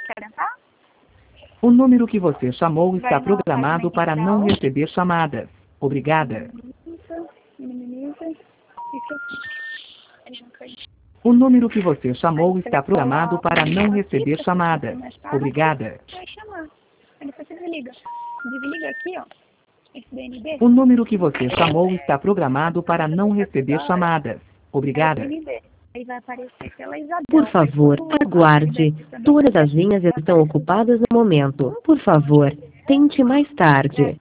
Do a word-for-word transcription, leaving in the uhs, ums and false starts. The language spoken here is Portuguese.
Quer tentar? O número que você chamou está Vai na programado página para não inicial. receber chamadas. Obrigada. Minimiza, minimiza. Isso aqui. Menino, caiu. O número que você chamou Aí está você programado coloca para o não aqui, receber pra chamadas. você mais tarde, Obrigada. vai chamar. Aí depois você desliga. Desliga aqui, ó. Esse D N D. O número que você chamou está programado para não receber chamadas. É o Obrigada. D N D. Aí vai aparecer pela Isabel. Por Aí favor, quando a aguarde. Isabel também Todas as aparece, linhas vai estão aparecer. ocupadas no momento. Por favor, tente mais tarde.